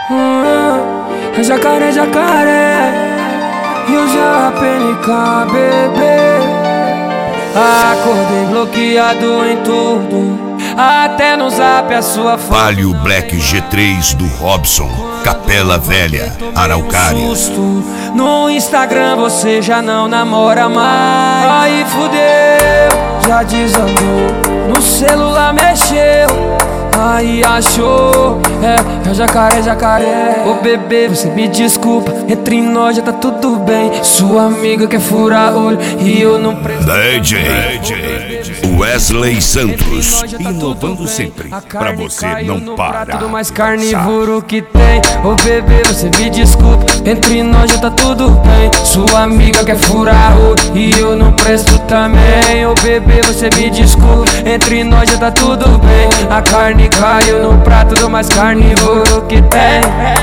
É jacaré, jacaré. E o JPNK, bebê. Acordei bloqueado em tudo, até no zap a sua foto. Palio Black G3 do Robson, Capela Velha, Araucária. No Instagram você já não namora mais. Aí fudeu, já desandou, no celular mexeu. Aí achou, é jacaré, jacaré. Ô bebê, você me desculpa, entre nós já tá tudo bem. Sua amiga quer furar olho e eu não preciso. DJ Wesley Santos, inovando sempre, pra você não parar. Tudo mais carnívoro que tem. Ô bebê, você me desculpa, entre nós já tá tudo bem. Sua amiga quer furar olho e eu não presto também. Ô bebê, você me desculpa, entre nós já tá tudo bem. A carne caiu no prato do mais carnívoro que tem.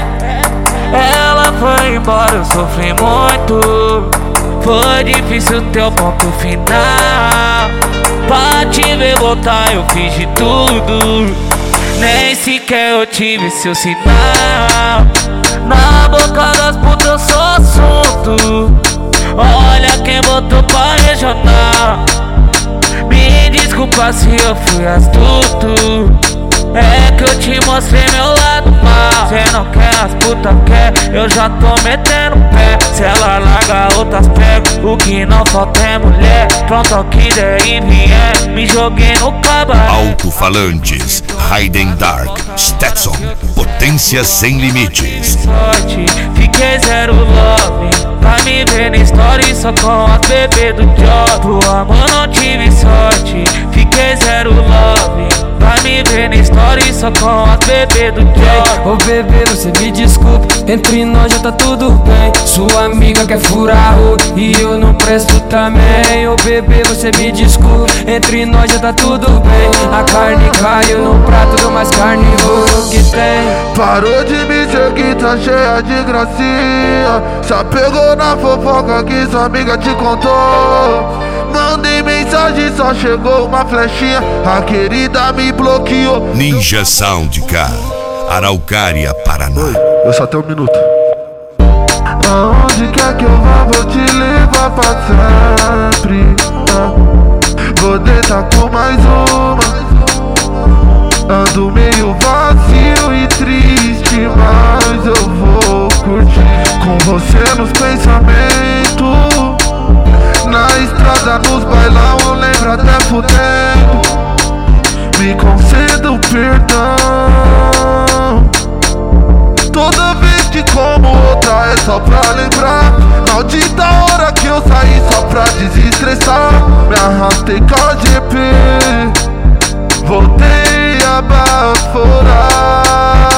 Ela foi embora, eu sofri muito. Foi difícil ter o ponto final. Pra te ver voltar eu fiz de tudo, nem sequer eu tive seu sinal. Na boca das putas eu sou assunto. Olha quem botou pra regional. Me desculpa se eu fui astuto, é que eu te mostrei meu lado mal. Cê não quer, as putas quer, eu já tô metendo o pé. Se ela larga, outras pego, o que não falta é mulher. Pronto ao que der e vier, me joguei no cabaré. Alto-falantes, Raiden Dark, Stetson, potência sem limites. Sorte, fiquei zero love, pra me ver na story só com as bebês do job. Pro amor não tive sorte, fiquei zero love, pra me ver na story só com as bebês do job. Ô bebê, você me desculpa, entre nós já tá tudo bem. Sua amiga quer furar olho e eu não presto também. Ô bebê, você me desculpa, entre nós já tá tudo bem. A carne caiu no prato do mais carnívoro que tem. Parou de me seguir, tá cheia de gracinha. Já pegou na fofoca que sua amiga te contou. Mandei mensagem, só chegou uma flechinha. A querida me bloqueou. Ninja Sound Car, Araucária, Paraná. Eu só tenho um minuto. Aonde quer que eu vá, vou te levar pra sempre. Vou deitar com mais uma. Ando meio vazio e triste, mas eu vou curtir com você nos pensamentos. Na estrada, nos bailão, eu lembro até fudendo. Me conceda o perdão. Toda vez que como outra é só pra lembrar. Maldita hora que eu saí só pra desestressar. Me arrastei com a GP, voltei a baforar.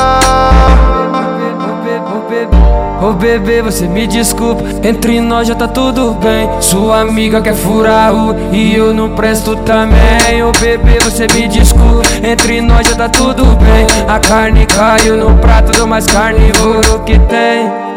Ô bebê, você me desculpa, entre nós já tá tudo bem. Sua amiga quer furar o e eu não presto também. Ô bebê, você me desculpa, entre nós já tá tudo bem. A carne caiu no prato do mais carnívoro que tem.